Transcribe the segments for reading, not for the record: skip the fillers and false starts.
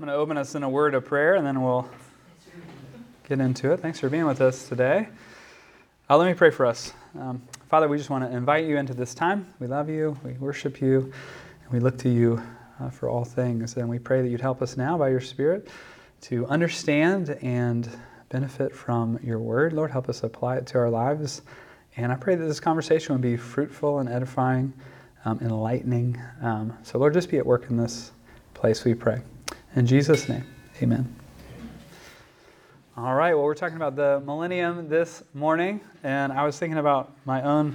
I'm going to open us in a word of prayer, and then we'll get into it. Thanks for being with us today. Let me pray for us. Father, we just want to invite you into this time. We love you, we worship you, and we look to you for all things. And we pray that you'd help us now by your Spirit to understand and benefit from your word. Lord, help us apply it to our lives. And I pray that this conversation would be fruitful and edifying, enlightening. So Lord, just be at work in this place, we pray. In Jesus' name, amen. All right, well, we're talking about the millennium this morning, and I was thinking about my own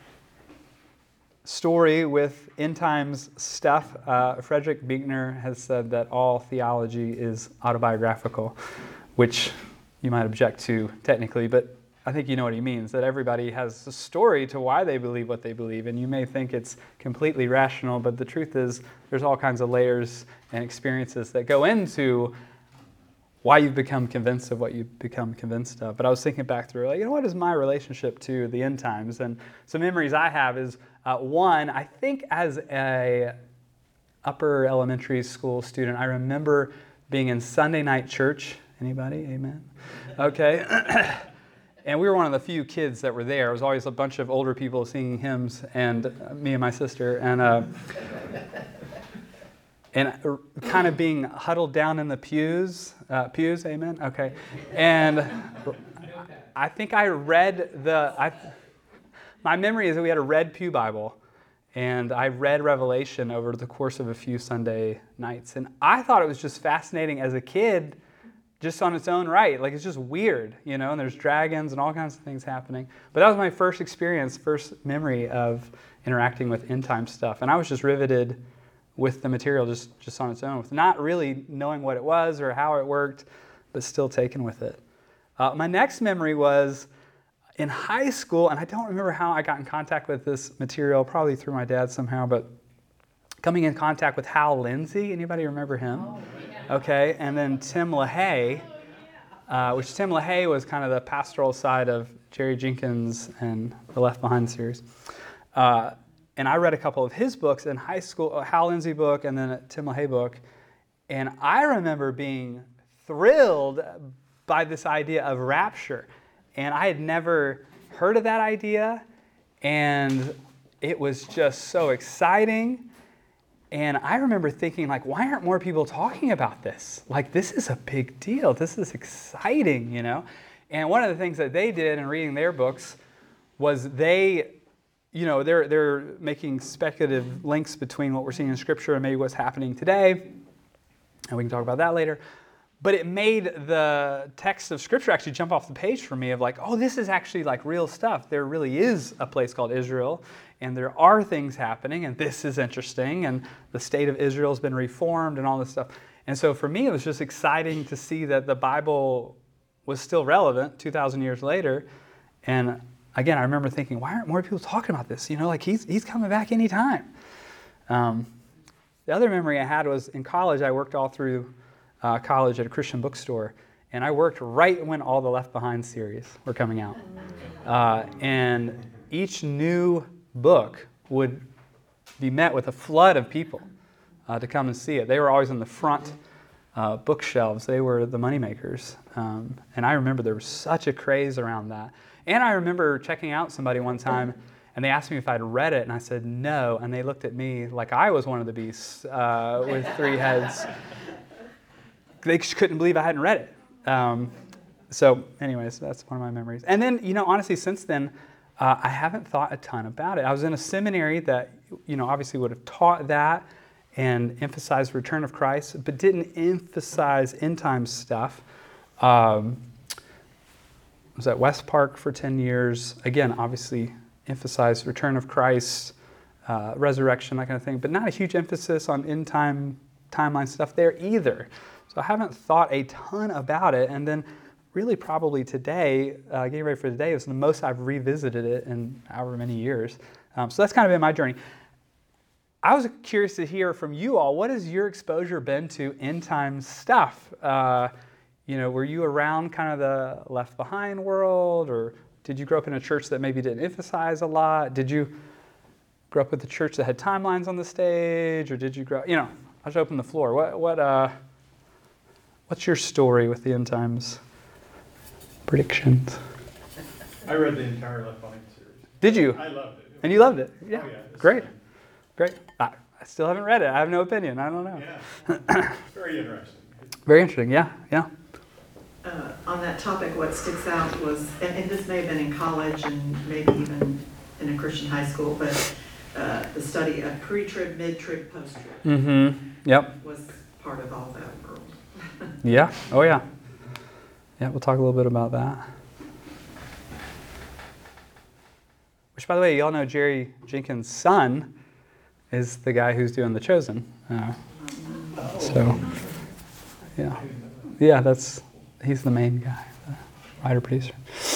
story with end times stuff. Frederick Buechner has said that all theology is autobiographical, which you might object to technically, but I think you know what he means, that everybody has a story to why they believe what they believe, and you may think it's completely rational, but the truth is there's all kinds of layers and experiences that go into why you've become convinced of what you've become convinced of. But I was thinking back through, what is my relationship to the end times? And some memories I have is, one, I think as a upper elementary school student, I remember being in Sunday night church. Anybody? Amen? Okay. And we were one of the few kids that were there. There was always a bunch of older people singing hymns, and me and my sister, and kind of being huddled down in the pews. Pews, amen? Okay. And I think I read my memory is that we had a red pew Bible, and I read Revelation over the course of a few Sunday nights. And I thought it was just fascinating as a kid, just on its own right. It's just weird, and there's dragons and all kinds of things happening. But that was my first experience, first memory of interacting with end time stuff. And I was just riveted with the material just on its own, with not really knowing what it was or how it worked, but still taken with it. My next memory was in high school, and I don't remember how I got in contact with this material, probably through my dad somehow, but coming in contact with Hal Lindsey. Anybody remember him? Oh, yeah. Okay, and then Tim LaHaye, which Tim LaHaye was kind of the pastoral side of Jerry Jenkins and the Left Behind series. And I read a couple of his books in high school, a Hal Lindsey book and then a Tim LaHaye book. And I remember being thrilled by this idea of rapture. And I had never heard of that idea. And it was just so exciting. And I remember thinking, why aren't more people talking about this? This is a big deal. This is exciting, And one of the things that they did in reading their books was they're making speculative links between what we're seeing in Scripture and maybe what's happening today. And we can talk about that later. But it made the text of Scripture actually jump off the page for me of this is actually real stuff. There really is a place called Israel, and there are things happening, and this is interesting, and the state of Israel has been reformed and all this stuff. And so for me, it was just exciting to see that the Bible was still relevant 2,000 years later. And again, I remember thinking, why aren't more people talking about this? He's coming back anytime. The other memory I had was in college. I worked all through college at a Christian bookstore, and I worked right when all the Left Behind series were coming out. And each new book would be met with a flood of people to come and see it. They were always on the front bookshelves. They were the moneymakers. And I remember there was such a craze around that. And I remember checking out somebody one time, and they asked me if I'd read it, and I said no, and they looked at me like I was one of the beasts with three heads. They just couldn't believe I hadn't read it. So anyways, that's one of my memories. And then, honestly, since then, I haven't thought a ton about it. I was in a seminary that, obviously would have taught that and emphasized return of Christ, but didn't emphasize end time stuff. I was at West Park for 10 years. Again, obviously emphasized return of Christ, resurrection, that kind of thing, but not a huge emphasis on end time timeline stuff there either. So I haven't thought a ton about it. And then really probably today, getting ready for today, is the most I've revisited it in however many years. So that's kind of been my journey. I was curious to hear from you all, what has your exposure been to end time stuff? Were you around kind of the Left Behind world, or did you grow up in a church that maybe didn't emphasize a lot? Did you grow up with a church that had timelines on the stage, or did you grow? I'll just open the floor. What's your story with the end times predictions? I read the entire Left Behind series. Did you? I loved it. And you loved it? Yeah. Oh, yeah. Great. Great. I still haven't read it. I have no opinion. I don't know. Yeah. Very interesting. Very interesting. Yeah. Yeah. On that topic, what sticks out was, and this may have been in college and maybe even in a Christian high school, but the study of pre-trib, mid-trib, post-trib Mm-hmm. Yep. was part of all that world. Yeah. Oh, yeah. Yeah, we'll talk a little bit about that. Which, by the way, y'all know Jerry Jenkins' son is the guy who's doing The Chosen. So, yeah. Yeah, he's the main guy, the writer-producer.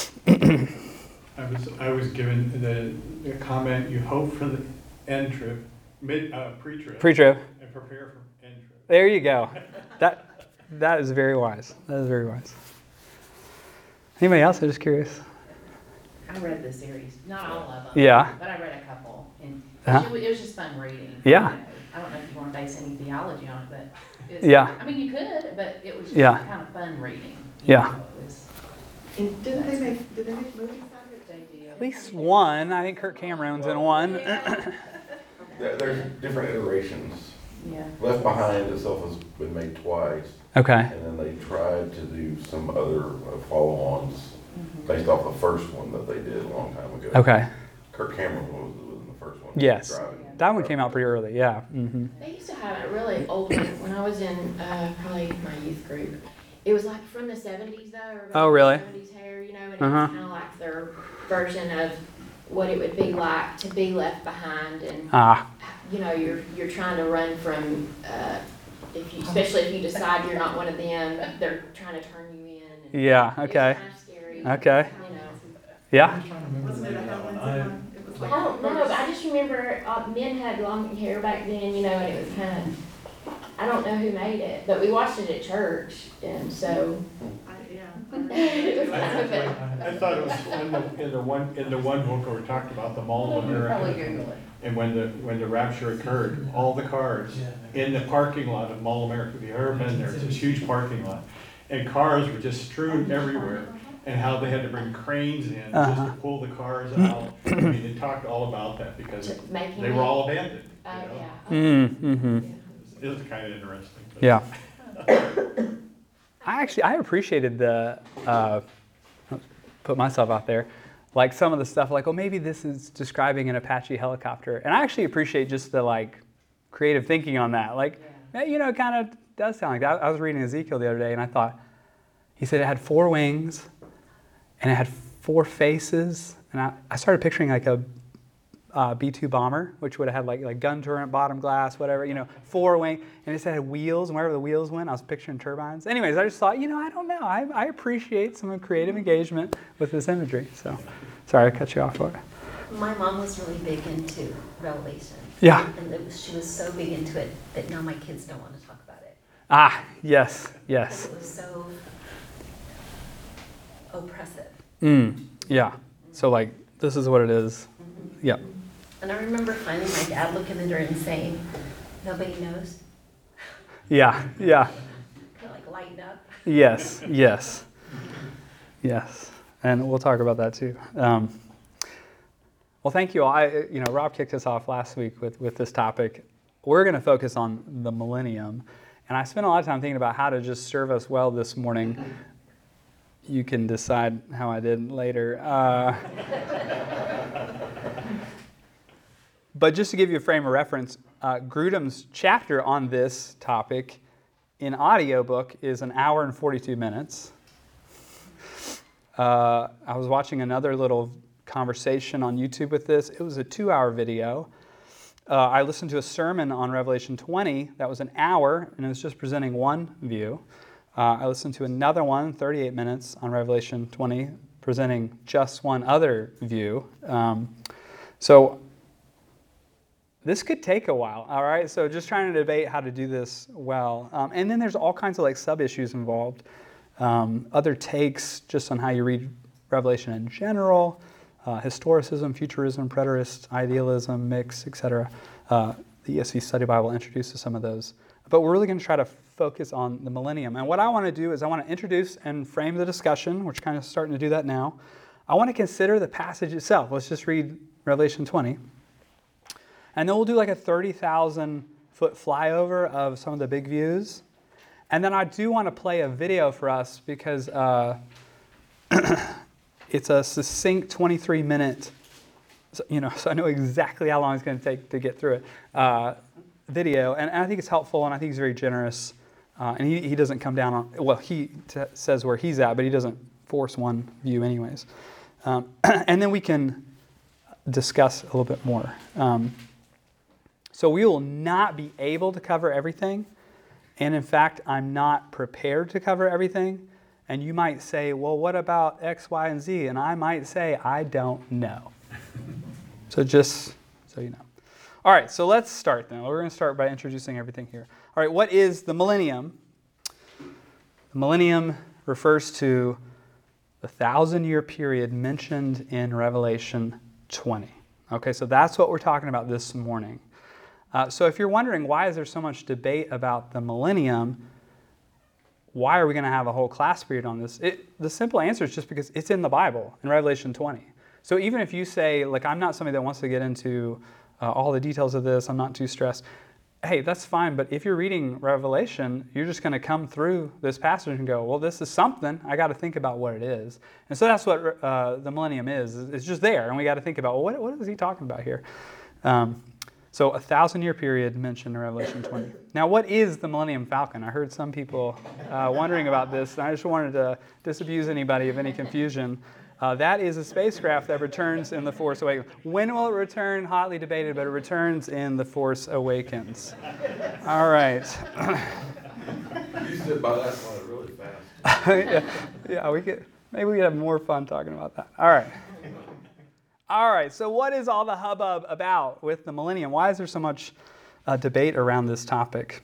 I was given the comment, you hope for the end trib, pre-trib. Pre-trib. And prepare for end trib. There you go. That is very wise. That is very wise. Anybody else? I'm just curious. I read the series, not all of them. Yeah. But I read a couple, and Uh-huh. it was just fun reading. Yeah. You know, I don't know if you want to base any theology on it, but it was, Yeah. I mean, you could, but it was just Yeah. kind of fun reading. Yeah. It was, And did they make movies out of it? they did. At least one. I think Kirk Cameron's in one. There's different iterations. Yeah. Left Behind itself has been made twice, Okay. and then they tried to do some other follow-ons based off the first one that they did a long time ago. Okay. Kirk Cameron was in the first one. Yes. Driving. That one came out pretty early. Yeah. Mm-hmm. They used to have a really old one when I was in probably my youth group. It was like from the 70s though. Or Oh, really? 70s hair, you know, and it Uh-huh. was kind of like their version of what it would be like to be left behind, and you know, you're trying to run from especially if you decide you're not one of them, they're trying to turn you in. And Yeah. Okay. It's kind of scary. Okay. You know. Yeah. Wasn't it a Helen one? It was I like don't know, but I just remember men had long hair back then, you know, and it was kind of, I don't know who made it, but we watched it at church, and so it was kind of I thought it was in the one book where we talked about the Mall of Probably America. Google it. And when the rapture occurred, all the cars in the parking lot of Mall of America, if you've ever been there, it's this huge parking lot. And cars were just strewn everywhere, and how they had to bring cranes in just to pull the cars out. I mean, they talked all about that because Making they were all abandoned. Oh, You know? yeah. Mm-hmm. It was kind of interesting. But Yeah. I appreciated put myself out there, like some of the stuff like, oh, maybe this is describing an Apache helicopter. And I actually appreciate just the like creative thinking on that. Like, you know, it kind of does sound like that. I was reading Ezekiel the other day and I thought, he said it had 4 wings and it had 4 faces. And I started picturing like a B-2 bomber, which would have had like gun turret, bottom glass, whatever, you know, 4 wing, and it said it had wheels, and wherever the wheels went, I was picturing turbines. Anyways, I just thought, you know, I don't know. I appreciate some creative engagement with this imagery. So, sorry, I cut you off. My mom was really big into Revelation. Yeah. And she was so big into it that now my kids don't want to talk about it. Ah, yes, yes. It was so oppressive. Yeah. So like, this is what it is. Yep. And I remember finally my dad looking at her and saying, nobody knows. Yeah, yeah. Kind of like lighten up. Yes, yes, yes. And we'll talk about that too. Well, thank you all. Rob kicked us off last week with this topic. We're going to focus on the millennium. And I spent a lot of time thinking about how to just serve us well this morning. You can decide how I did later. But just to give you a frame of reference, Grudem's chapter on this topic in audiobook is 1 hour and 42 minutes. I was watching another little conversation on YouTube with this. It was a 2-hour video. I listened to a sermon on Revelation 20 that was 1 hour, and it was just presenting one view. I listened to another one, 38 minutes, on Revelation 20, presenting just one other view. So this could take a while, all right? So just trying to debate how to do this well. And then there's all kinds of like sub-issues involved. Other takes just on how you read Revelation in general, historicism, futurism, preterist, idealism, mix, etc. The ESV Study Bible introduces some of those. But we're really going to try to focus on the millennium. And what I want to do is I want to introduce and frame the discussion. We're kind of starting to do that now. I want to consider the passage itself. Let's just read Revelation 20. And then we'll do like a 30,000-foot flyover of some of the big views. And then I do want to play a video for us because it's a succinct 23-minute, so I know exactly how long it's going to take to get through it, video. And I think it's helpful, and I think he's very generous. And he doesn't come down on, well, he says where he's at, but he doesn't force one view anyways. And then we can discuss a little bit more. So we will not be able to cover everything. And in fact, I'm not prepared to cover everything. And you might say, well, what about X, Y, and Z? And I might say, I don't know. So just so you know. All right, so let's start then. We're going to start by introducing everything here. All right, what is the millennium? The millennium refers to the 1,000-year period mentioned in Revelation 20. Okay, so that's what we're talking about this morning. So if you're wondering why is there so much debate about the millennium, why are we going to have a whole class period on this? The simple answer is just because it's in the Bible, in Revelation 20. So even if you say, like, I'm not somebody that wants to get into all the details of this, I'm not too stressed, hey, that's fine. But if you're reading Revelation, you're just going to come through this passage and go, well, this is something. I got to think about what it is. And so that's what the millennium is. It's just there, and we got to think about, well, what is he talking about here? So a 1,000-year period mentioned in Revelation 20. Now, what is the Millennium Falcon? I heard some people wondering about this, and I just wanted to disabuse anybody of any confusion. That is a spacecraft that returns in The Force Awakens. When will it return? Hotly debated, but it returns in The Force Awakens. All right. You said by that one really fast. yeah, maybe we could have more fun talking about that. All right. All right, so what is all the hubbub about with the millennium? Why is there so much debate around this topic?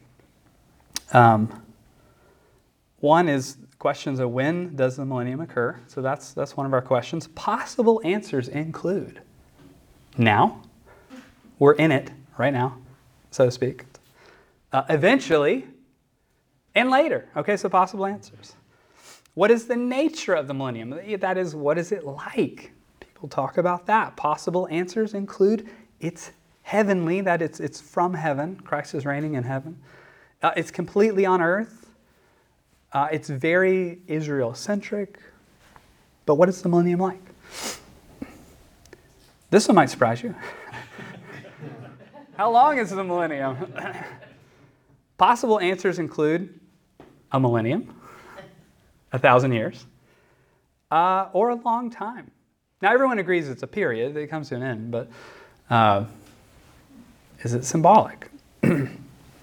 One is questions of when does the millennium occur? So that's one of our questions. Possible answers include now, we're in it right now, so to speak. Eventually, and later. Okay, so possible answers. What is the nature of the millennium? That is, what is it like? We'll talk about that. Possible answers include it's heavenly, that it's from heaven. Christ is reigning in heaven. It's completely on earth. It's very Israel-centric. But what is the millennium like? This one might surprise you. How long is the millennium? Possible answers include a millennium, 1,000 years, or a long time. Now, everyone agrees it's a period. It comes to an end, but is it symbolic? And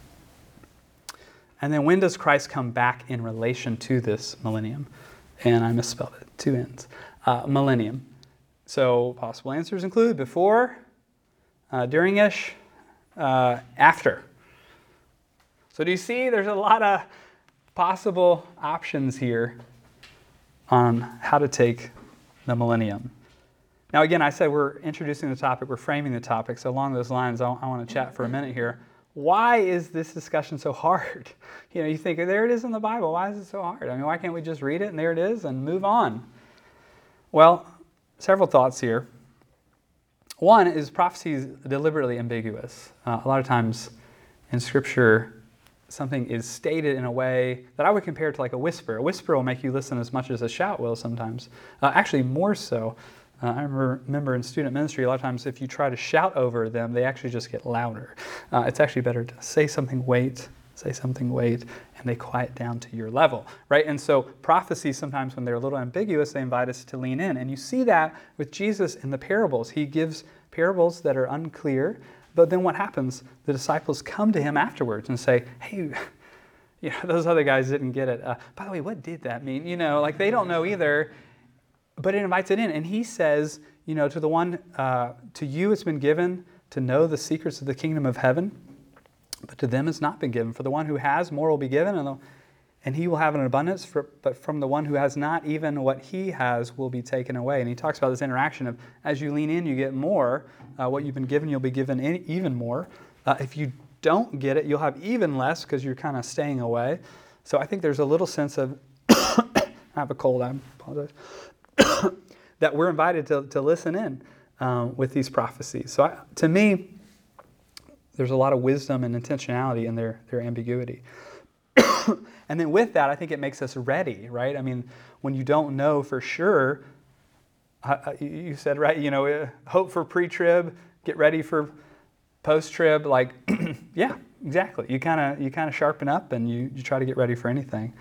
then when does Christ come back in relation to this millennium? And I misspelled it, 2 N's. Millennium. So possible answers include before, during-ish, after. So do you see there's a lot of possible options here on how to take the millennium. Now, again, I said we're introducing the topic, we're framing the topic, so along those lines, I want to chat for a minute here. Why is this discussion so hard? You think, there it is in the Bible, why is it so hard? I mean, why can't we just read it and there it is and move on? Well, several thoughts here. One is prophecy is deliberately ambiguous. A lot of times in Scripture, something is stated in a way that I would compare to like a whisper. A whisper will make you listen as much as a shout will sometimes. Actually, more so. I remember in student ministry, a lot of times if you try to shout over them, they actually just get louder. It's actually better to say something, wait, and they quiet down to your level, right? And so prophecies sometimes when they're a little ambiguous, they invite us to lean in. And you see that with Jesus in the parables. He gives parables that are unclear, but then what happens? The disciples come to him afterwards and say, hey, those other guys didn't get it. By the way, what did that mean? Like they don't know either. But it invites it in. And he says, to the one, to you it's been given to know the secrets of the kingdom of heaven, but to them it's not been given. For the one who has, more will be given, and he will have an abundance. But from the one who has not, even what he has will be taken away. And he talks about this interaction of, as you lean in, you get more. What you've been given, you'll be given even more. If you don't get it, you'll have even less because you're kind of staying away. So I think there's a little sense of, I have a cold, I apologize, that we're invited to listen in with these prophecies. So to me, there's a lot of wisdom and intentionality in their ambiguity. And then with that, I think it makes us ready, right? I mean, when you don't know for sure, you said, right, hope for pre-trib, get ready for post-trib, like, yeah, exactly. You kind of sharpen up and you try to get ready for anything.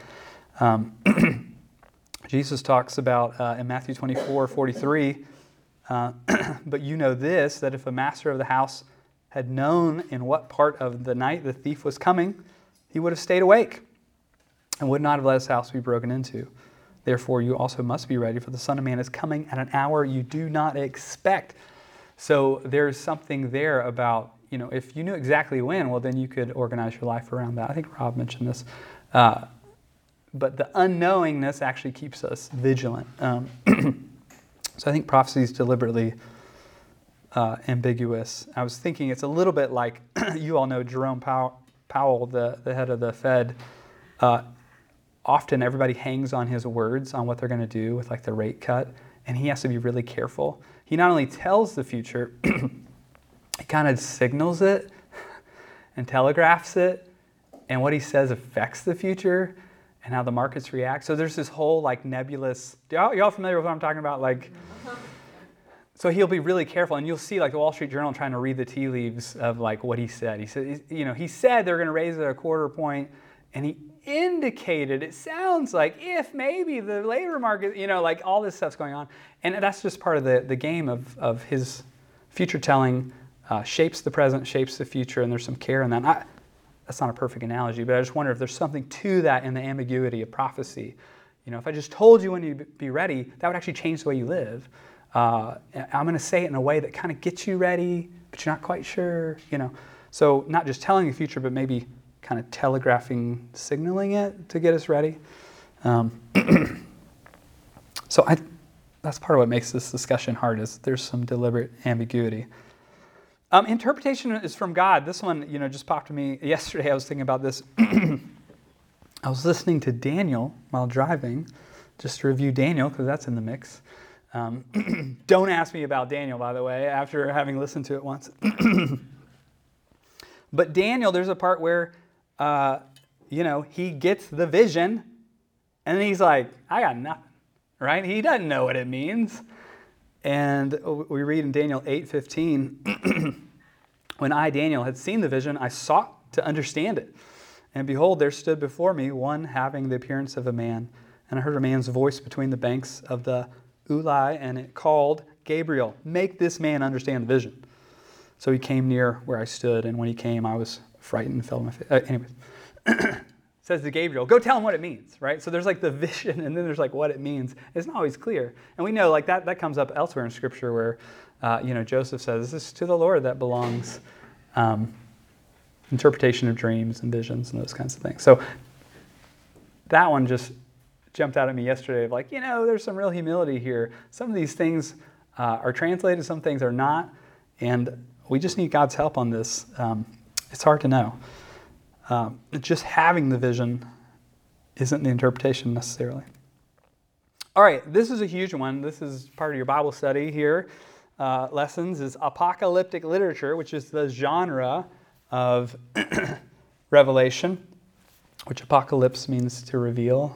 Jesus talks about in Matthew 24:43, but you know this, that if a master of the house had known in what part of the night the thief was coming, he would have stayed awake and would not have let his house be broken into. Therefore, you also must be ready, for the Son of Man is coming at an hour you do not expect. So there's something there about, if you knew exactly when, well, then you could organize your life around that. I think Rob mentioned this. But the unknowingness actually keeps us vigilant. So I think prophecy is deliberately ambiguous. I was thinking it's a little bit like, you all know Jerome Powell, the head of the Fed. Often everybody hangs on his words on what they're going to do with like the rate cut, and he has to be really careful. He not only tells the future, he kind of signals it and telegraphs it, and what he says affects the future and how the markets react. So there's this whole like nebulous, y'all familiar with what I'm talking about? Like, so he'll be really careful, and you'll see like the Wall Street Journal trying to read the tea leaves of like what he said. He said they're going to raise it a quarter point, and he indicated, it sounds like if maybe the labor market, like all this stuff's going on. And that's just part of the game of his future telling, shapes the present, shapes the future, and there's some care in that. That's not a perfect analogy, but I just wonder if there's something to that in the ambiguity of prophecy. If I just told you when you'd be ready, that would actually change the way you live. I'm going to say it in a way that kind of gets you ready, but you're not quite sure, So not just telling the future, but maybe kind of telegraphing, signaling it to get us ready. So that's part of what makes this discussion hard, is there's some deliberate ambiguity. Interpretation is from God. This one, just popped to me yesterday. I was thinking about this. I was listening to Daniel while driving, just to review Daniel, because that's in the mix. Don't ask me about Daniel, by the way, after having listened to it once. But Daniel, there's a part where, he gets the vision, and then he's like, I got nothing, right? He doesn't know what it means. And we read in Daniel 8:15, when I, Daniel, had seen the vision, I sought to understand it. And behold, there stood before me one having the appearance of a man. And I heard a man's voice between the banks of the Ulai, and it called, Gabriel, make this man understand the vision. So he came near where I stood, and when he came, I was frightened and fell on my face. Anyways, says to Gabriel, go tell him what it means, right? So there's like the vision, and then there's like what it means. It's not always clear. And we know like that comes up elsewhere in Scripture where, Joseph says, this is to the Lord that belongs interpretation of dreams and visions and those kinds of things. So that one just jumped out at me yesterday of like, there's some real humility here. Some of these things are translated, some things are not, and we just need God's help on this. It's hard to know. Just having the vision isn't the interpretation necessarily. All right, this is a huge one. This is part of your Bible study here. Lessons is apocalyptic literature, which is the genre of Revelation, which apocalypse means to reveal.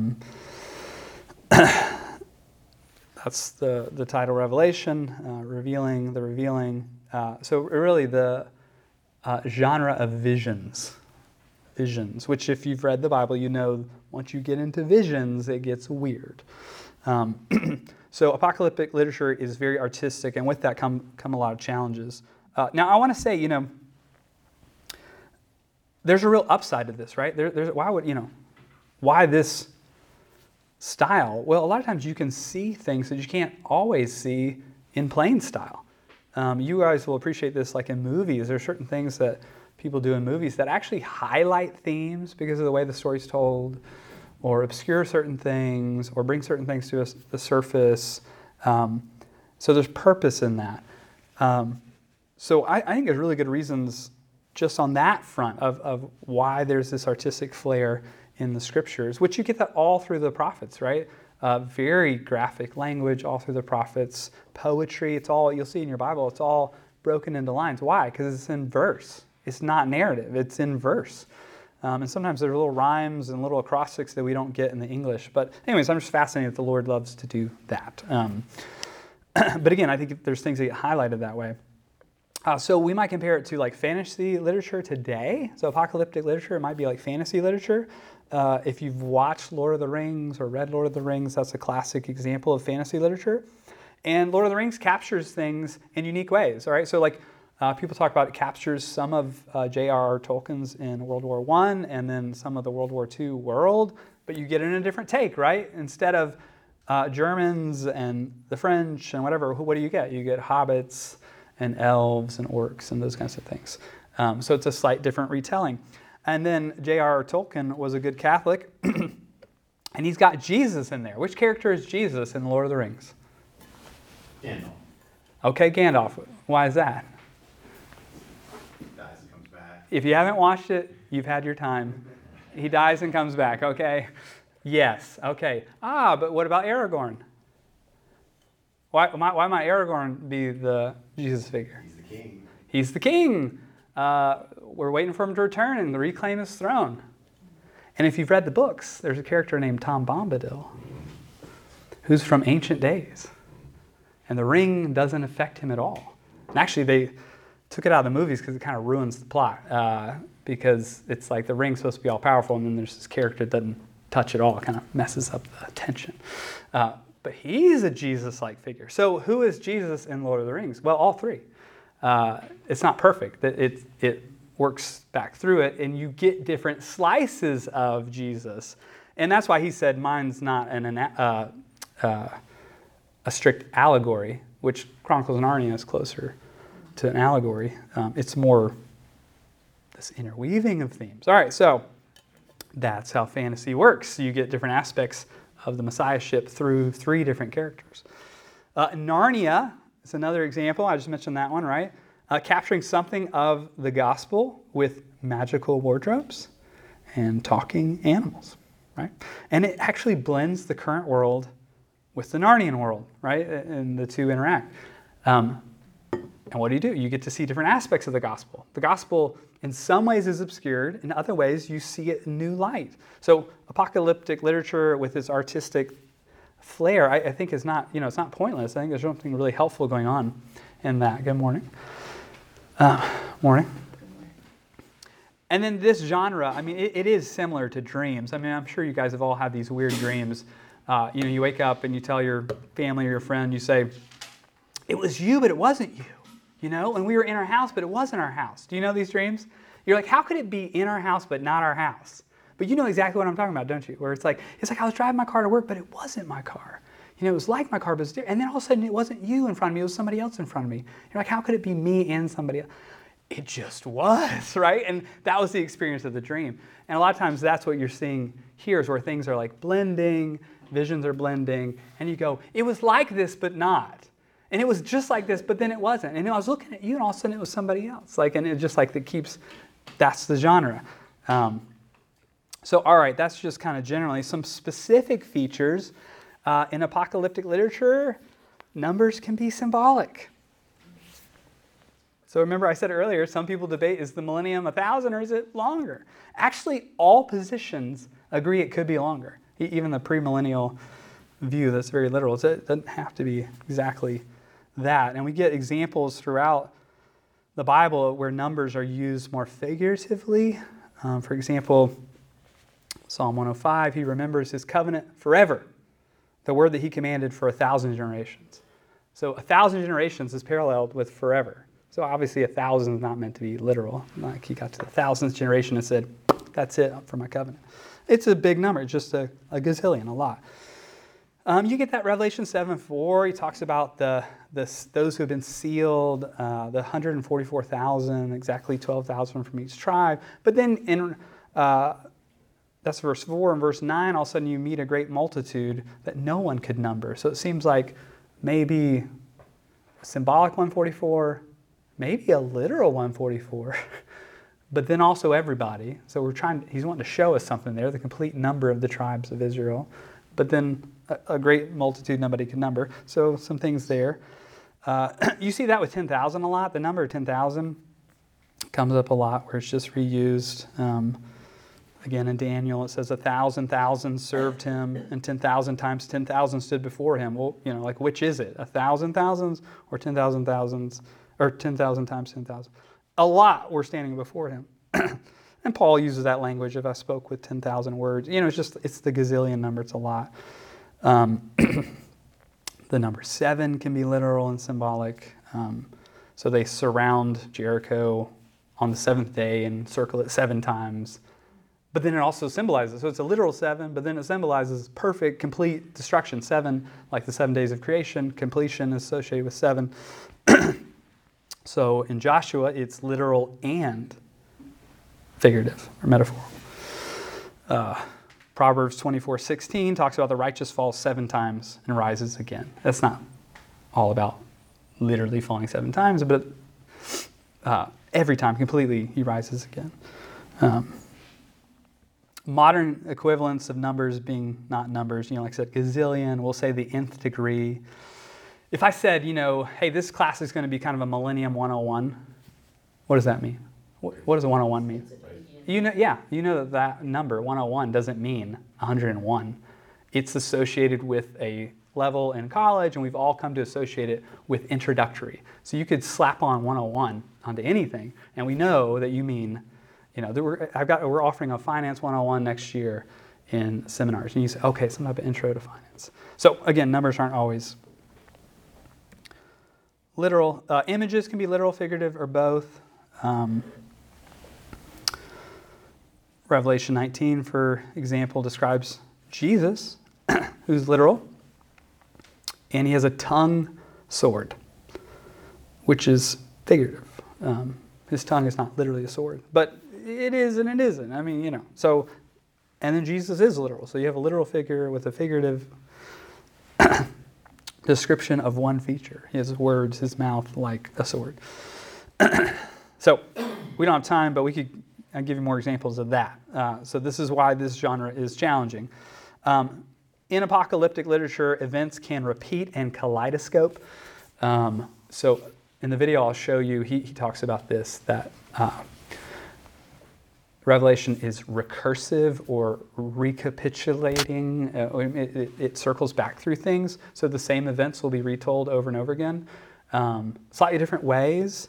That's the title, Revelation, revealing, the revealing. So really the genre of visions, which if you've read the Bible, once you get into visions, it gets weird. So apocalyptic literature is very artistic, and with that come a lot of challenges. Now I want to say, there's a real upside to this, right? Why this style? Well, a lot of times you can see things that you can't always see in plain style. You guys will appreciate this like in movies. There are certain things that people do in movies that actually highlight themes because of the way the story's told, or obscure certain things, or bring certain things to the surface. So there's purpose in that. So I think there's really good reasons just on that front of why there's this artistic flair in the scriptures, which you get that all through the prophets, right? Very graphic language all through the prophets, poetry, it's all, you'll see in your Bible, it's all broken into lines. Why? Because it's in verse. It's not narrative, it's in verse. And sometimes there are little rhymes and little acrostics that we don't get in the English. But anyways, I'm just fascinated that the Lord loves to do that. But again, I think there's things that get highlighted that way. So we might compare it to like fantasy literature today. So apocalyptic literature, it might be like fantasy literature. If you've watched Lord of the Rings or read Lord of the Rings, that's a classic example of fantasy literature. And Lord of the Rings captures things in unique ways, all right? So like people talk about it captures some of J.R.R. Tolkien's in World War I and then some of the World War II world, but you get it in a different take, right? Instead of Germans and the French and whatever, what do you get? You get hobbits and elves and orcs and those kinds of things. So it's a slight different retelling. And then J.R.R. Tolkien was a good Catholic, and he's got Jesus in there. Which character is Jesus in Lord of the Rings? Gandalf. Okay, Gandalf. Why is that? He dies and comes back. If you haven't watched it, you've had your time. He dies and comes back, okay? Yes, okay. But what about Aragorn? Why might Aragorn be the Jesus figure? He's the king. He's the king. We're waiting for him to return and to reclaim his throne. And if you've read the books, there's a character named Tom Bombadil who's from ancient days. And the ring doesn't affect him at all. And actually, they took it out of the movies because it kind of ruins the plot. Because it's like the ring's supposed to be all powerful, and then there's this character that doesn't touch it all. It kind of messes up the tension. But he's a Jesus-like figure. So who is Jesus in Lord of the Rings? Well, all three. It's not perfect. It works back through it, and you get different slices of Jesus. And that's why he said mine's not a strict allegory, which Chronicles of Narnia is closer to an allegory. It's more this interweaving of themes. All right, so that's how fantasy works. You get different aspects of the Messiahship through three different characters. Narnia is another example. I just mentioned that one, right? Capturing something of the gospel with magical wardrobes and talking animals, right? And it actually blends the current world with the Narnian world, right? And the two interact. And what do? You get to see different aspects of the gospel. The gospel in some ways is obscured, in other ways you see it in new light. So apocalyptic literature with its artistic flair, I think is not, it's not pointless. I think there's something really helpful going on in that. Good morning. Morning. And then this genre, it is similar to dreams. I'm sure you guys have all had these weird dreams. You wake up and you tell your family or your friend, you say, it was you, but it wasn't you. And we were in our house, but it wasn't our house. Do you know these dreams? You're like, how could it be in our house, but not our house? But you know exactly what I'm talking about, don't you? Where it's like I was driving my car to work, but it wasn't my car. It was like my car, but it was different. And then all of a sudden, it wasn't you in front of me, it was somebody else in front of me. You're like, how could it be me and somebody else? It just was, right? And that was the experience of the dream. And a lot of times, that's what you're seeing here is where things are like blending, visions are blending, and you go, it was like this, but not. And it was just like this, but then it wasn't. And I was looking at you, and all of a sudden, it was somebody else. And it just that's the genre. So, all right, that's just kind of generally some specific features. In apocalyptic literature, numbers can be symbolic. So remember I said earlier, some people debate, is the millennium 1,000 or is it longer? Actually, all positions agree it could be longer. Even the premillennial view that's very literal. It doesn't have to be exactly that. And we get examples throughout the Bible where numbers are used more figuratively. For example, Psalm 105, he remembers his covenant forever, the word that he commanded for 1,000 generations. So 1,000 generations is paralleled with forever. So obviously 1,000 is not meant to be literal. Like he got to the 1,000th generation and said, that's it for my covenant. It's a big number, it's just a gazillion, a lot. You get that Revelation 7:4. He talks about those who have been sealed, the 144,000, exactly 12,000 from each tribe. But then in that's verse 4. And verse 9, all of a sudden you meet a great multitude that no one could number. So it seems like maybe a symbolic 144, maybe a literal 144. but then also everybody. So he's wanting to show us something there, the complete number of the tribes of Israel, but then a great multitude nobody can number. So some things there. You see that with 10,000 a lot. The number of 10,000 comes up a lot where it's just reused. Again, in Daniel, it says 1,000 served him, and 10,000 times 10,000 stood before him. Well, like which is it? 1,000 thousands or 10,000 thousands, or 10,000 times 10,000? A lot were standing before him. And Paul uses that language, if I spoke with 10,000 words. It's the gazillion number, it's a lot. The number 7 can be literal and symbolic. So they surround Jericho on the 7th day and circle it 7 times. But then it also symbolizes, so it's a literal 7, but then it symbolizes perfect, complete destruction. 7, like the 7 days of creation, completion is associated with 7. So in Joshua, it's literal and figurative or metaphorical. Proverbs 24:16 talks about the righteous falls 7 times and rises again. That's not all about literally falling 7 times, but every time completely he rises again. Modern equivalents of numbers being not numbers, like I said, gazillion, we'll say the nth degree. If I said, hey, this class is going to be kind of a Millennium 101, what does that mean? What does a 101 mean? That number, 101, doesn't mean 101. It's associated with a level in college, and we've all come to associate it with introductory. So you could slap on 101 onto anything, and we know that you mean, we're offering a Finance 101 next year in seminars, and you say, okay, some type of intro to finance. So again, numbers aren't always literal. Images can be literal, figurative, or both. Revelation 19, for example, describes Jesus, who's literal, and he has a tongue sword, which is figurative. His tongue is not literally a sword, but it is and it isn't. So, and then Jesus is literal. So you have a literal figure with a figurative description of one feature. He has words, his mouth like a sword. So we don't have time, but I'll give you more examples of that. So this is why this genre is challenging. In apocalyptic literature, events can repeat and kaleidoscope. So in the video I'll show you, he talks about this, that Revelation is recursive or recapitulating. It circles back through things. So the same events will be retold over and over again, slightly different ways.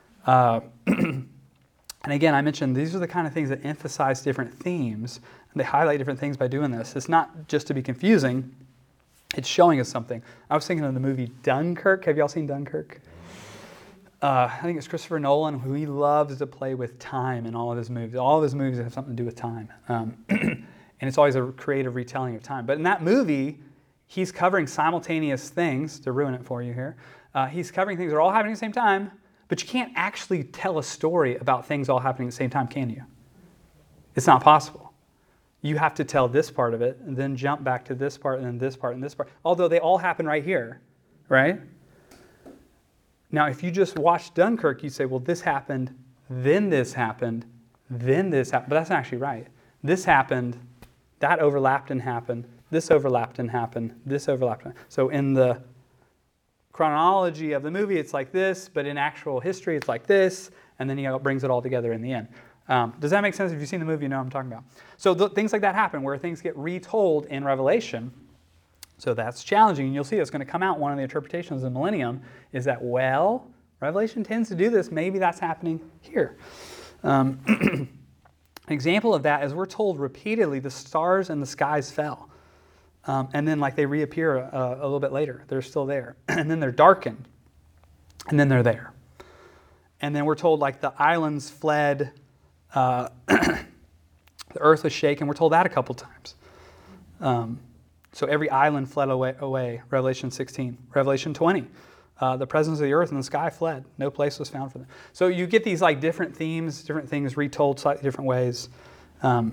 And again, I mentioned these are the kind of things that emphasize different themes, and they highlight different things by doing this. It's not just to be confusing, it's showing us something. I was thinking of the movie Dunkirk. Have y'all seen Dunkirk? I think it's Christopher Nolan, who he loves to play with time in all of his movies. All of his movies have something to do with time. And it's always a creative retelling of time. But in that movie, he's covering simultaneous things, to ruin it for you here. He's covering things that are all happening at the same time, but you can't actually tell a story about things all happening at the same time, can you? It's not possible. You have to tell this part of it, and then jump back to this part, and then this part, and this part. Although they all happen right here, right? Now, if you just watch Dunkirk, you say, well, this happened, then this happened, then this happened. But that's not actually right. This happened, that overlapped and happened, this overlapped and happened, this overlapped. So in the chronology of the movie, it's like this, but in actual history, it's like this, and then he brings it all together in the end. Does that make sense? If you've seen the movie, you know what I'm talking about. So things like that happen, where things get retold in Revelation. So that's challenging, and you'll see it's going to come out. One of the interpretations of the millennium is that, well, Revelation tends to do this. Maybe that's happening here. An example of that is we're told repeatedly the stars and the skies fell. And then they reappear a little bit later. They're still there. And then they're darkened. And then they're there. And then we're told the islands fled. The earth was shaken. We're told that a couple times. So every island fled away, Revelation 16. Revelation 20, the presence of the earth and the sky fled. No place was found for them. So you get these different themes, different things retold slightly different ways. So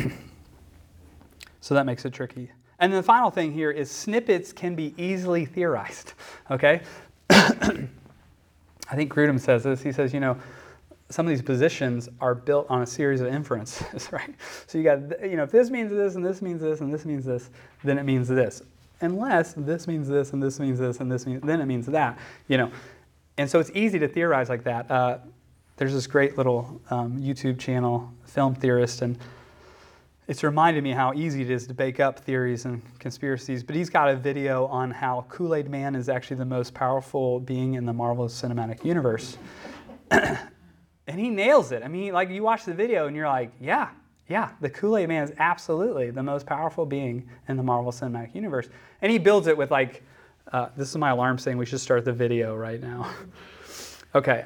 that makes it tricky. And then the final thing here is snippets can be easily theorized, okay? I think Grudem says this. He says, some of these positions are built on a series of inferences, right? So you got, if this means this, and this means this, and this means this, then it means this. Unless this means this, and this means this, and this means, then it means that, And so it's easy to theorize like that. There's this great little YouTube channel, Film Theorist, and it's reminded me how easy it is to bake up theories and conspiracies. But he's got a video on how Kool-Aid Man is actually the most powerful being in the Marvel Cinematic Universe. And he nails it. I mean, like, you watch the video and you're like, yeah, the Kool-Aid Man is absolutely the most powerful being in the Marvel Cinematic Universe. And he builds it with like, this is my alarm saying we should start the video right now. Okay.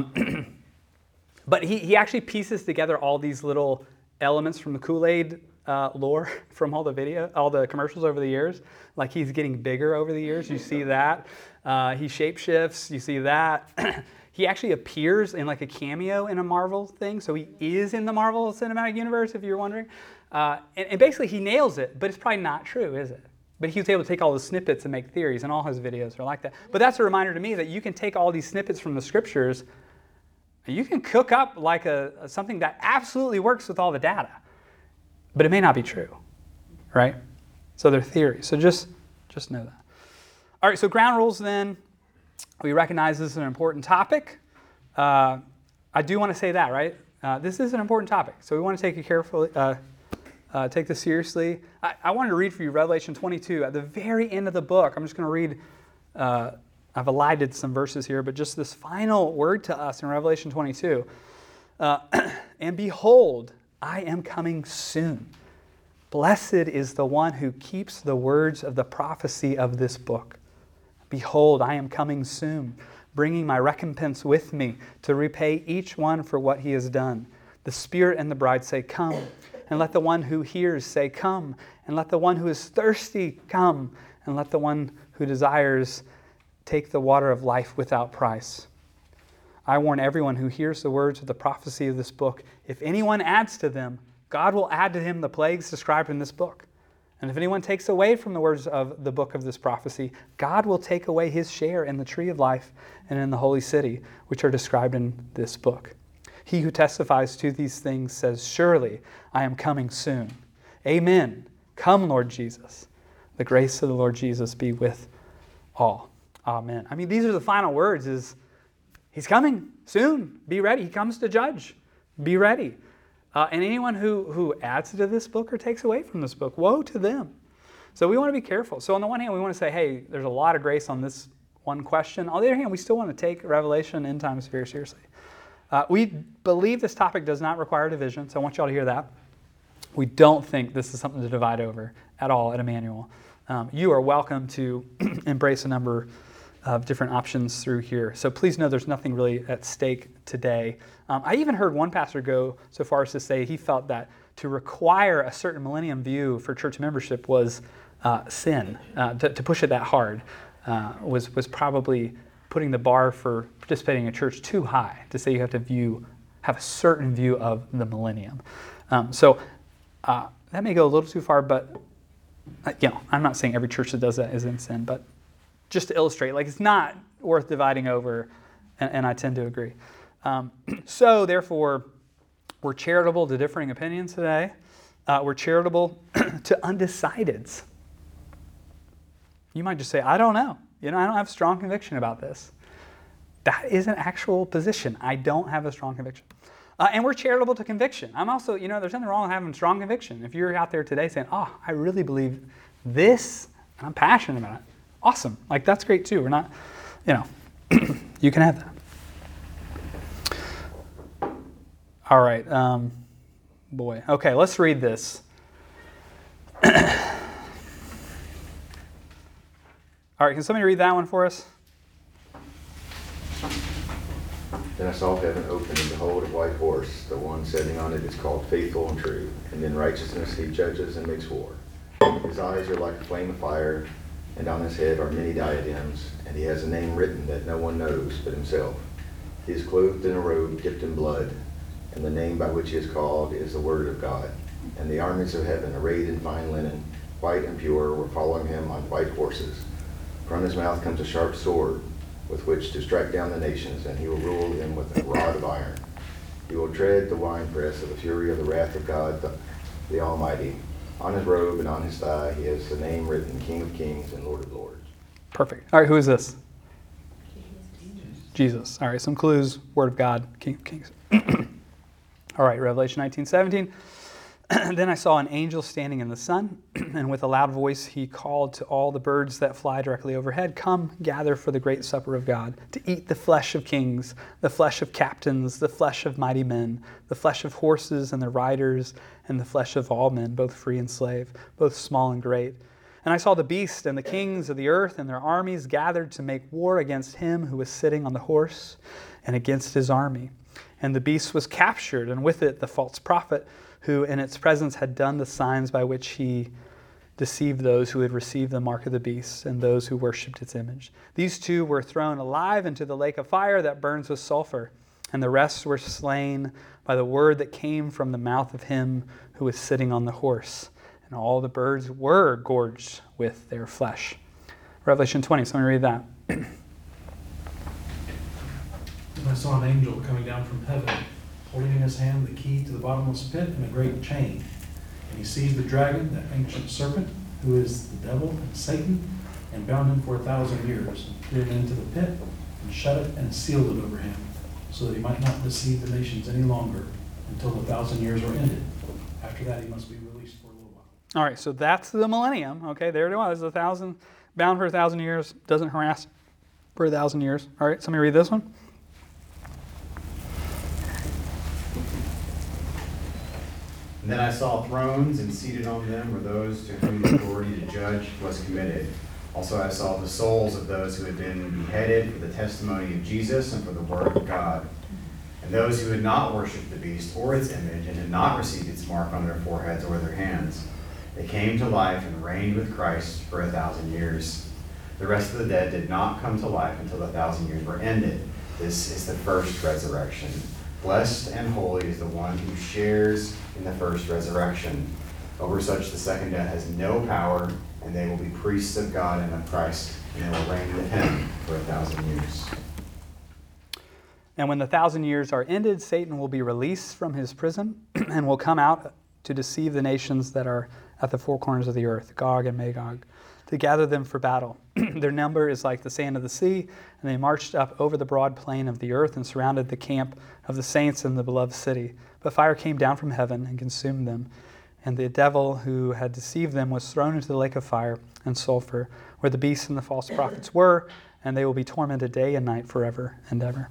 But he actually pieces together all these little elements from the Kool-Aid lore from all the commercials over the years. Like, he's getting bigger over the years. You see that. He shapeshifts. You see that. He actually appears in like a cameo in a Marvel thing. So he is in the Marvel Cinematic Universe, if you're wondering. And basically he nails it, but it's probably not true, is it? But he was able to take all the snippets and make theories, and all his videos are like that. But that's a reminder to me that you can take all these snippets from the scriptures and you can cook up like something that absolutely works with all the data. But it may not be true, right? So they're theories. So just know that. All right, so ground rules then. We recognize this is an important topic. I do want to say that, right? This is an important topic, so we want to take it carefully, take this seriously. I wanted to read for you Revelation 22. At the very end of the book, I'm just going to read, I've elided some verses here, but just this final word to us in Revelation 22. And behold, I am coming soon. Blessed is the one who keeps the words of the prophecy of this book. Behold, I am coming soon, bringing my recompense with me to repay each one for what he has done. The Spirit and the bride say, come. And let the one who hears say, come. And let the one who is thirsty come. And let the one who desires take the water of life without price. I warn everyone who hears the words of the prophecy of this book, if anyone adds to them, God will add to him the plagues described in this book. And if anyone takes away from the words of the book of this prophecy, God will take away his share in the tree of life and in the holy city, which are described in this book. He who testifies to these things says, surely I am coming soon. Amen. Come, Lord Jesus. The grace of the Lord Jesus be with all. Amen. I mean, these are the final words, is he's coming soon. Be ready. He comes to judge. Be ready. And anyone who adds to this book or takes away from this book, woe to them. So we want to be careful. So on the one hand, we want to say, hey, there's a lot of grace on this one question. On the other hand, we still want to take Revelation end times very seriously. We believe this topic does not require division, so I want you all to hear that. We don't think this is something to divide over at all at Emmanuel. You are welcome to embrace a number of different options through here. So please know there's nothing really at stake today. I even heard one pastor go so far as to say he felt that to require a certain millennium view for church membership was sin. To push it that hard was probably putting the bar for participating in a church too high, to say you have to have a certain view of the millennium. So that may go a little too far, but I'm not saying every church that does that is in sin, but just to illustrate, like, it's not worth dividing over, and I tend to agree. So therefore, we're charitable to differing opinions today. We're charitable to undecideds. You might just say, I don't know. I don't have strong conviction about this. That is an actual position. I don't have a strong conviction. And we're charitable to conviction. I'm also, there's nothing wrong with having strong conviction. If you're out there today saying, I really believe this, and I'm passionate about it, awesome. Like, that's great too. We're not, you can have that. All right. Boy. Okay, let's read this. All right, can somebody read that one for us? Then I saw heaven open, and behold, a white horse. The one sitting on it is called Faithful and True, and in righteousness he judges and makes war. His eyes are like a flame of fire, and on his head are many diadems, and he has a name written that no one knows but himself. He is clothed in a robe dipped in blood, and the name by which he is called is the Word of God. And the armies of heaven, arrayed in fine linen, white and pure, were following him on white horses. From his mouth comes a sharp sword, with which to strike down the nations, and he will rule them with a rod of iron. He will tread the winepress of the fury of the wrath of God, the Almighty. On his robe and on his thigh, he has the name written, King of Kings and Lord of Lords. Perfect. All right, who is this? Jesus. All right, some clues. Word of God, King of Kings. All right, Revelation 19:17. Then I saw an angel standing in the sun, and with a loud voice he called to all the birds that fly directly overhead, "Come, gather for the great supper of God, to eat the flesh of kings, the flesh of captains, the flesh of mighty men, the flesh of horses and their riders, and the flesh of all men, both free and slave, both small and great." And I saw the beast and the kings of the earth and their armies gathered to make war against him who was sitting on the horse and against his army. And the beast was captured, and with it the false prophet, who in its presence had done the signs by which he deceived those who had received the mark of the beast and those who worshipped its image. These two were thrown alive into the lake of fire that burns with sulfur, and the rest were slain by the word that came from the mouth of him who was sitting on the horse. And all the birds were gorged with their flesh. Revelation 20, so let me read that. And I saw an angel coming down from heaven, holding in his hand the key to the bottomless pit and a great chain. And he seized the dragon, that ancient serpent, who is the devil and Satan, and bound him for 1,000 years, and threw him into the pit, and shut it and sealed it over him, so that he might not deceive the nations any longer until the 1,000 years are ended. After that, he must be released for a little while. All right, so that's the millennium. Okay, there it was, 1,000, bound for 1,000 years, doesn't harass for 1,000 years. All right, so let me read this one. And then I saw thrones, and seated on them were those to whom the authority to judge was committed. Also I saw the souls of those who had been beheaded for the testimony of Jesus and for the word of God. And those who had not worshipped the beast or its image, and had not received its mark on their foreheads or their hands. They came to life and reigned with Christ for 1,000 years. The rest of the dead did not come to life until the 1,000 years were ended. This is the first resurrection. Blessed and holy is the one who shares in the first resurrection. Over such the second death has no power, and they will be priests of God and of Christ, and they will reign with him for 1,000 years. And when the 1,000 years are ended, Satan will be released from his prison and will come out to deceive the nations that are at the four corners of the earth, Gog and Magog, to gather them for battle. Their number is like the sand of the sea, and they marched up over the broad plain of the earth and surrounded the camp of the saints in the beloved city. But fire came down from heaven and consumed them, and the devil who had deceived them was thrown into the lake of fire and sulfur, where the beasts and the false prophets were, and they will be tormented day and night forever and ever.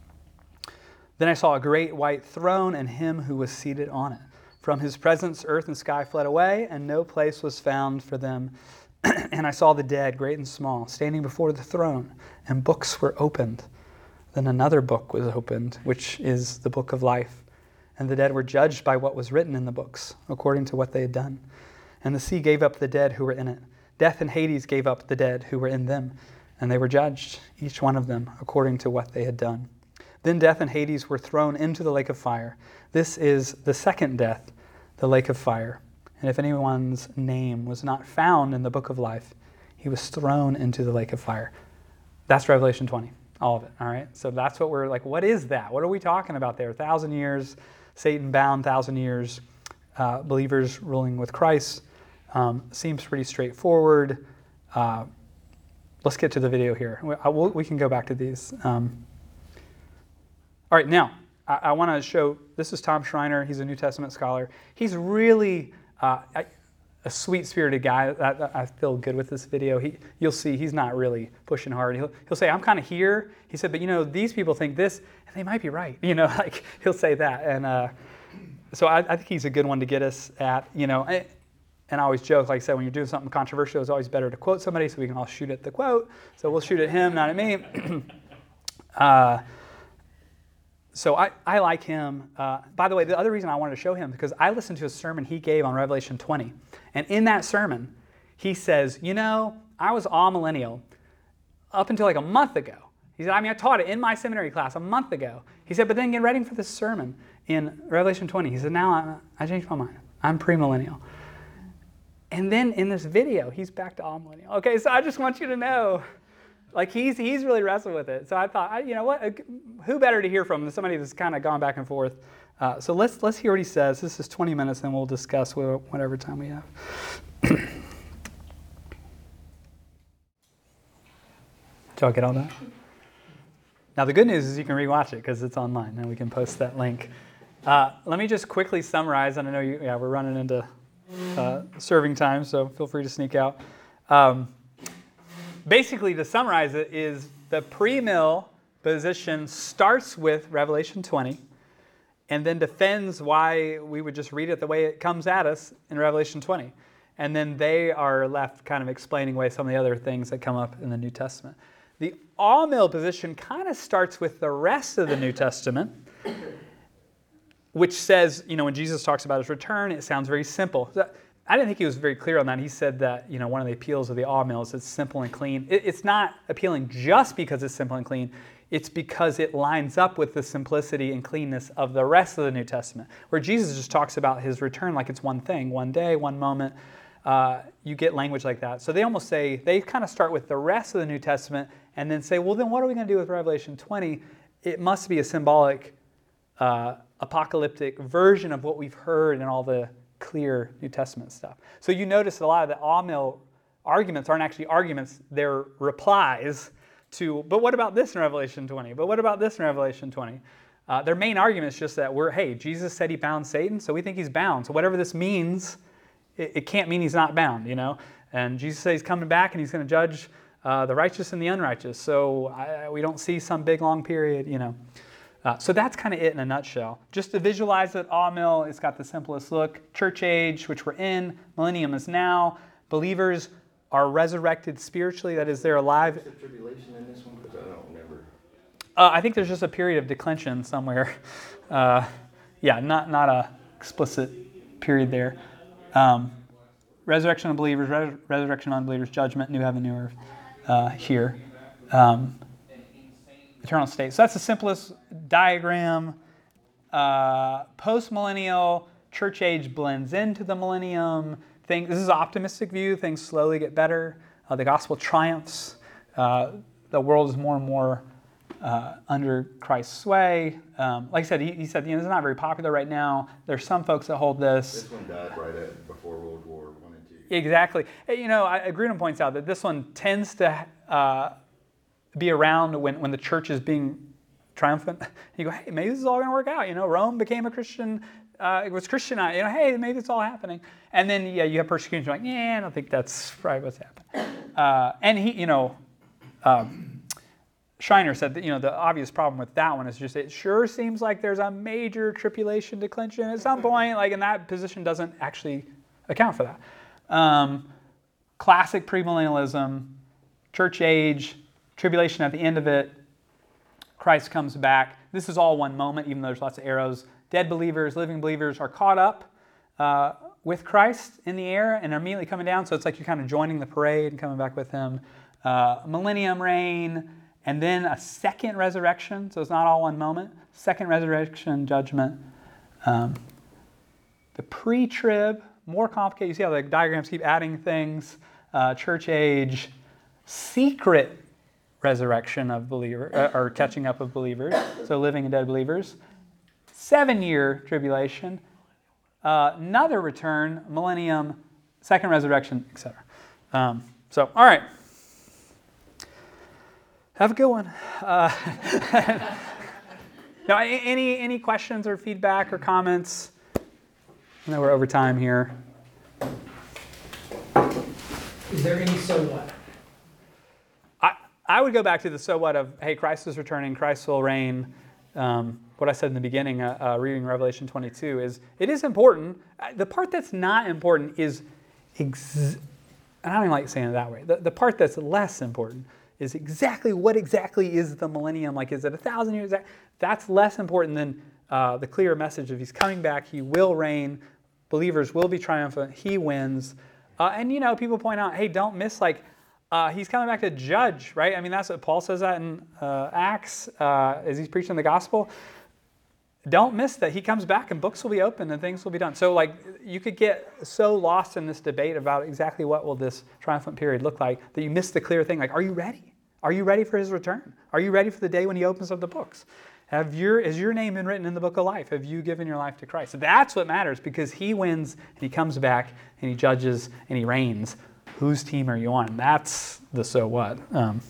Then I saw a great white throne and him who was seated on it. From his presence, earth and sky fled away, and no place was found for them. And I saw the dead, great and small, standing before the throne, and books were opened. Then another book was opened, which is the book of life. And the dead were judged by what was written in the books, according to what they had done. And the sea gave up the dead who were in it. Death and Hades gave up the dead who were in them, and they were judged, each one of them, according to what they had done. Then death and Hades were thrown into the lake of fire. This is the second death, the lake of fire. And if anyone's name was not found in the book of life, he was thrown into the lake of fire. That's Revelation 20, all of it, all right? So that's what we're like, what is that? What are we talking about there? 1,000 years, Satan bound, 1,000 years, believers ruling with Christ. Seems pretty straightforward. Let's get to the video here. We can go back to these. All right, now, I want to show, this is Tom Schreiner. He's a New Testament scholar. He's really a sweet-spirited guy. I feel good with this video. You'll see he's not really pushing hard. He'll say, I'm kind of here. He said, but these people think this, and they might be right. Like he'll say that. And so I think he's a good one to get us at, and I always joke, like I said, when you're doing something controversial, it's always better to quote somebody so we can all shoot at the quote. So we'll shoot at him, not at me. So I like him. By the way, the other reason I wanted to show him, because I listened to a sermon he gave on Revelation 20. And in that sermon, he says, I was amillennial up until like a month ago. He said, I taught it in my seminary class a month ago. He said, but then getting ready for this sermon in Revelation 20, he said, now I changed my mind. I'm premillennial. And then in this video, he's back to amillennial. Okay, so I just want you to know Like he's really wrestled with it. So I thought, you know what? Who better to hear from than somebody that's kind of gone back and forth. So let's hear what he says. This is 20 minutes, and we'll discuss whatever time we have. Did y'all get all that? Now the good news is you can rewatch it because it's online, and we can post that link. Let me just quickly summarize, and I know we're running into serving time, so feel free to sneak out. Basically, to summarize it, is the pre-mill position starts with Revelation 20 and then defends why we would just read it the way it comes at us in Revelation 20. And then they are left kind of explaining away some of the other things that come up in the New Testament. The all-mill position kind of starts with the rest of the New Testament, which says, when Jesus talks about his return, it sounds very simple. I didn't think he was very clear on that. He said that, one of the appeals of the all-mill is it's simple and clean. It's not appealing just because it's simple and clean. It's because it lines up with the simplicity and cleanness of the rest of the New Testament, where Jesus just talks about his return like it's one thing, one day, one moment. You get language like that. So they almost say, they kind of start with the rest of the New Testament and then say, well, then what are we going to do with Revelation 20? It must be a symbolic, apocalyptic version of what we've heard in all the clear New Testament stuff. So you notice a lot of the all-mill arguments aren't actually arguments, they're replies to, but what about this in Revelation 20? But what about this in Revelation 20? Their main argument is just that Jesus said he bound Satan, so we think he's bound. So whatever this means, it can't mean he's not bound, And Jesus said he's coming back and he's going to judge the righteous and the unrighteous. So we don't see some big long period, So that's kind of it in a nutshell. Just to visualize it, all-mill, it's got the simplest look. Church age, which we're in. Millennium is now. Believers are resurrected spiritually. That is, they're alive. Is there tribulation in this one? Because I don't remember. I think there's just a period of declension somewhere. Not a explicit period there. Resurrection of believers, resurrection of unbelievers, judgment, new heaven, new earth here. Eternal state. So that's the simplest diagram. Post-millennial, church age blends into the millennium. This is an optimistic view. Things slowly get better. The gospel triumphs. The world is more and more under Christ's sway. Like I said, he said it's not very popular right now. There's some folks that hold this. This one died right before World War I and II. Exactly. Grudem points out that this one tends to be around when the church is being triumphant. You go, hey, maybe this is all going to work out. Rome became a Christian. It was Christianized. Hey, maybe it's all happening. And then, you have persecution. You're like, I don't think that's right what's happening. And he, Schreiner said that, the obvious problem with that one is just it sure seems like there's a major tribulation declension at some point. And that position doesn't actually account for that. Classic premillennialism, church age, tribulation at the end of it, Christ comes back. This is all one moment, even though there's lots of arrows. Dead believers, living believers are caught up with Christ in the air and are immediately coming down. So it's like you're kind of joining the parade and coming back with him. Millennium reign, and then a second resurrection. So it's not all one moment. Second resurrection, judgment. The pre-trib, more complicated. You see how the diagrams keep adding things. Church age, secret resurrection of believers, or catching up of believers, so living and dead believers. 7-year tribulation, another return, millennium, second resurrection, etc. All right. Have a good one. Now, any questions or feedback or comments? I know we're over time here. Is there any so what? I would go back to the so what of, hey, Christ is returning, Christ will reign. What I said in the beginning, reading Revelation 22, is it is important. The part that's not important is, and I don't even like saying it that way, the part that's less important is what exactly is the millennium? Like, is it 1,000 years? That's less important than the clear message of he's coming back, he will reign, believers will be triumphant, he wins. And people point out, hey, don't miss, he's coming back to judge, right? I mean, that's what Paul says that in Acts as he's preaching the gospel. Don't miss that he comes back and books will be opened and things will be done. So you could get so lost in this debate about exactly what will this triumphant period look like that you miss the clear thing. Are you ready? Are you ready for his return? Are you ready for the day when he opens up the books? Has your name been written in the book of life? Have you given your life to Christ? That's what matters, because he wins and he comes back and he judges and he reigns. Whose team are you on? That's the so what. Like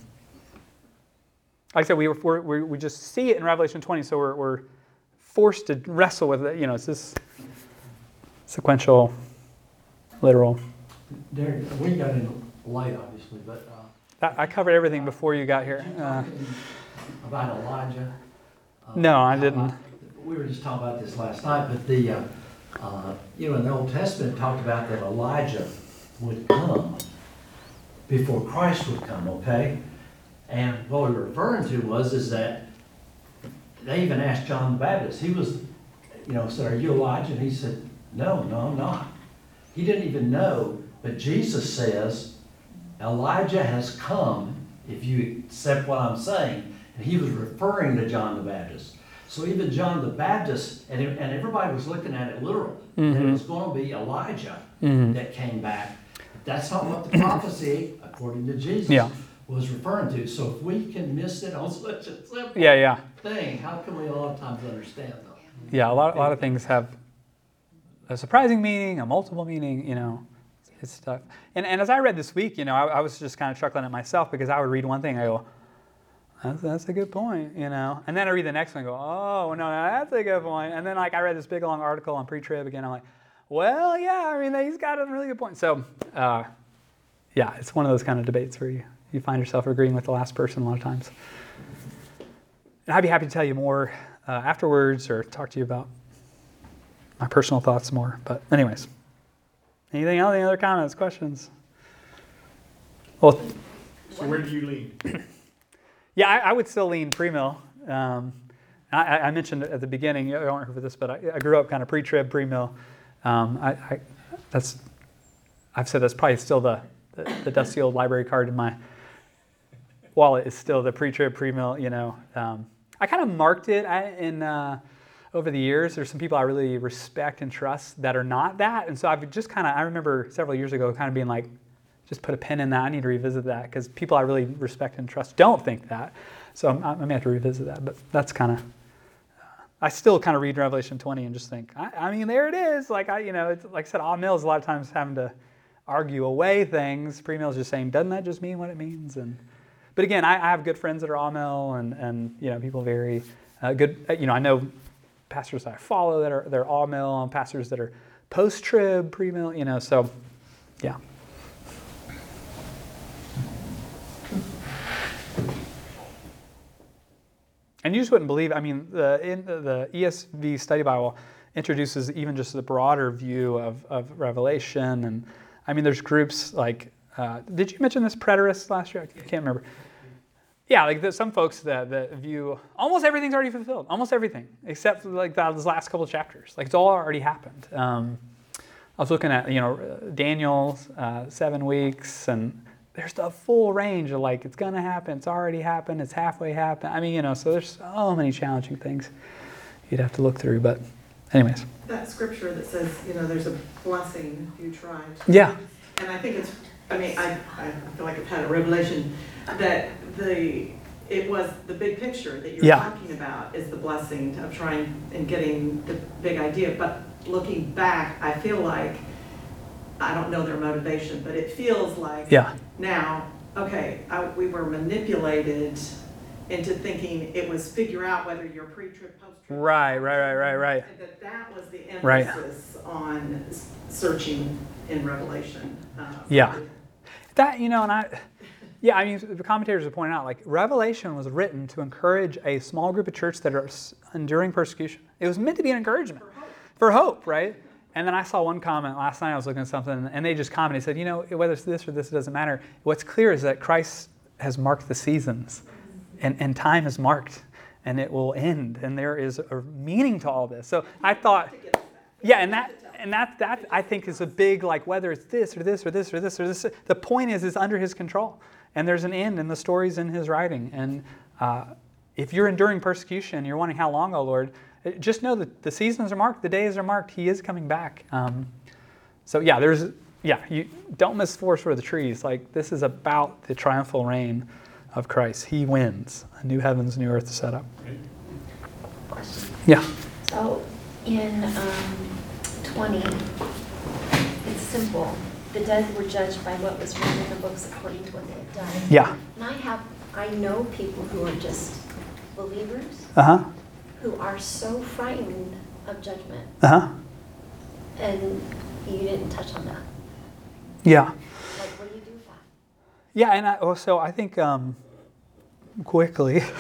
I said, we just see it in Revelation 20, so we're forced to wrestle with it. It's this sequential, literal. Darren, we got in late, obviously, but I covered everything before you got here. about Elijah. No, I didn't. We were just talking about this last night, but in the Old Testament, it talked about that Elijah would come before Christ would come, okay? And what we were referring to is that they even asked John the Baptist. He was, said, "Are you Elijah?" And he said, No, I'm not. He didn't even know, but Jesus says, Elijah has come, if you accept what I'm saying, and he was referring to John the Baptist. So even John the Baptist, and everybody was looking at it literal, that it was going to be Elijah that came back. But that's not what the prophecy, according to Jesus, was referring to. So if we can miss it on such a simple thing, how can we a lot of times understand them? Yeah, a lot of things have a surprising meaning, a multiple meaning, it's stuff. And as I read this week, I was just kind of chuckling at myself, because I would read one thing, I go, that's a good point, And then I read the next one and go, oh, no, that's a good point. And then I read this big long article on pre-trib again. I'm like, well, yeah, he's got a really good point. So, it's one of those kind of debates where you find yourself agreeing with the last person a lot of times. And I'd be happy to tell you more afterwards, or talk to you about my personal thoughts more. But anyways, anything else? Any other comments, questions? Well, So where do you lean? Yeah, I would still lean premill. I mentioned at the beginning, I don't remember this, but I grew up kind of pre-trib, premill. I've said that's probably still the dusty old library card in my wallet is still the pre-trib, premill. I kind of marked it over the years. There's some people I really respect and trust that are not that, and so I've just I remember several years ago kind of being like, just put a pin in that. I need to revisit that, because people I really respect and trust don't think that. So I may have to revisit that, but that's kind of, I still kind of read Revelation 20 and just think, there it is. It's like I said, all-mill is a lot of times having to argue away things. Pre-mill is just saying, doesn't that just mean what it means? But again, I have good friends that are all-mill, and people very good. I know pastors that I follow that they're all-mill, and pastors that are post-trib, pre-mill. So yeah. And you just wouldn't believe, the ESV Study Bible introduces even just the broader view of Revelation. And there's groups like, did you mention this preterist last year? I can't remember. Yeah, there's some folks that view almost everything's already fulfilled, almost everything, except those last couple of chapters. It's all already happened. I was looking at, Daniel, 7 weeks, and there's the full range of it's going to happen, it's already happened, it's halfway happened. So there's so many challenging things you'd have to look through. But anyways. That scripture that says, there's a blessing if you try to. Yeah. And I think I feel like I've had a revelation that it was the big picture that you're talking about is the blessing of trying and getting the big idea. But looking back, I feel like, I don't know their motivation, but it feels like now, okay, we were manipulated into thinking it was figure out whether you're pre-trib, post-trib. Right. And that was the emphasis on searching in Revelation. The commentators have pointed out, Revelation was written to encourage a small group of church that are enduring persecution. It was meant to be an encouragement. For hope, right? And then I saw one comment last night, I was looking at something, and they just commented, said, whether it's this or this, it doesn't matter. What's clear is that Christ has marked the seasons, and time is marked, and it will end, and there is a meaning to all this. So I thought, and that I think is a big, whether it's this or this or this or this or this, the point is under his control, and there's an end, and the story's in his writing. And if you're enduring persecution, you're wondering how long, oh Lord, just know that the seasons are marked, the days are marked, he is coming back. You don't miss forest for the trees. This is about the triumphal reign of Christ. He wins. A new heavens, new earth set up. Question. Yeah. So in 20, it's simple. The dead were judged by what was written in the books according to what they had done. Yeah. And I know people who are just believers Uh-huh. who are so frightened of judgment. Uh-huh. And you didn't touch on that. Yeah. Like, what do you do with that? Yeah, and I think quickly, 2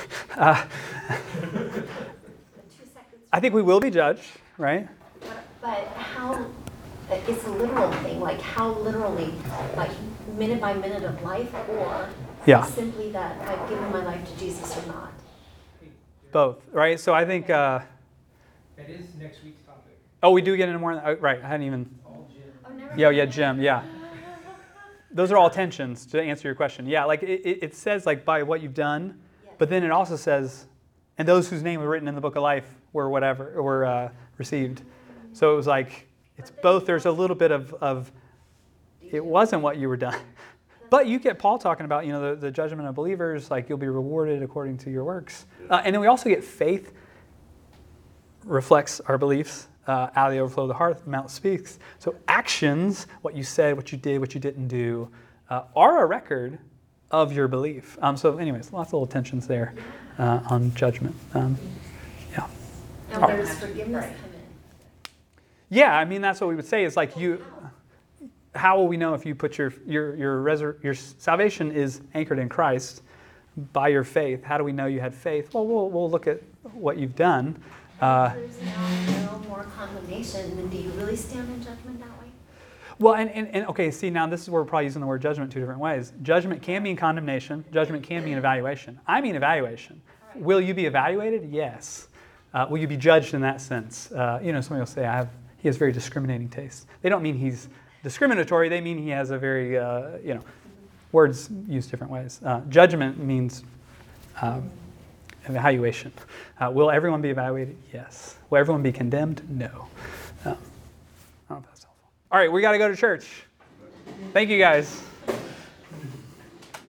seconds. I think we will be judged, right? But how, it's a literal thing, like how literally, like minute by minute of life, or Yeah. simply that I've given my life to Jesus or not? Both, right? So I think, That is next week's topic. oh, we do get into more, right, I hadn't even, Oh, never yeah, Jim, yeah. Those are all tensions, to answer your question. Yeah, like it says like by what you've done, but then it also says, and those whose name were written in the book of life were whatever, were received. So it was like, it's both, there's a little bit of it wasn't what you were done. But you get Paul talking about, the judgment of believers, like you'll be rewarded according to your works. And then we also get faith reflects our beliefs. Out of the overflow of the heart, the mouth speaks. So actions, what you said, what you did, what you didn't do, are a record of your belief. So anyways, lots of little tensions there on judgment. Yeah. Now, there's forgiveness come in. Yeah, I mean, that's what we would say is like how will we know if you put your salvation is anchored in Christ by your faith? How do we know you had faith? Well, we'll look at what you've done. There's now no more condemnation, then do you really stand in judgment that way? Well, and okay, see, now this is where we're probably using the word judgment two different ways. Judgment can mean condemnation. Judgment can mean evaluation. I mean evaluation. Right. Will you be evaluated? Yes. Will you be judged in that sense? Somebody will say, he has very discriminating taste. They don't mean he's discriminatory. They mean he has a very, words used different ways. Judgment means evaluation. Will everyone be evaluated? Yes. Will everyone be condemned? No. I don't know if that's helpful. All right, we got to go to church. Thank you, guys.